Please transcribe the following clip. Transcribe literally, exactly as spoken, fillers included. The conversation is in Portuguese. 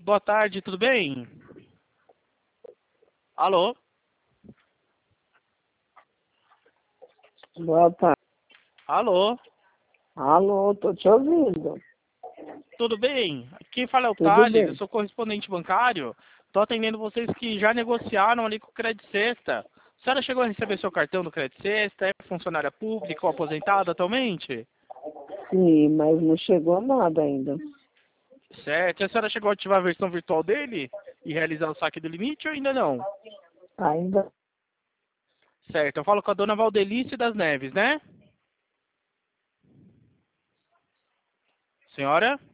Boa tarde, tudo bem? Alô? Boa tarde. Alô? Alô, tô te ouvindo. Tudo bem? Quem fala é o Tudo Thales, eu bem. sou correspondente bancário. Tô atendendo vocês que já negociaram ali com o Credit Sexta. A senhora chegou a receber seu cartão do Credit Sexta? É funcionária pública ou aposentada atualmente? Sim, mas não chegou nada ainda. Certo. E a senhora chegou a ativar a versão virtual dele e realizar o saque do limite ou ainda não? Ainda Certo. Eu falo com a dona Valdelice das Neves, né? Senhora?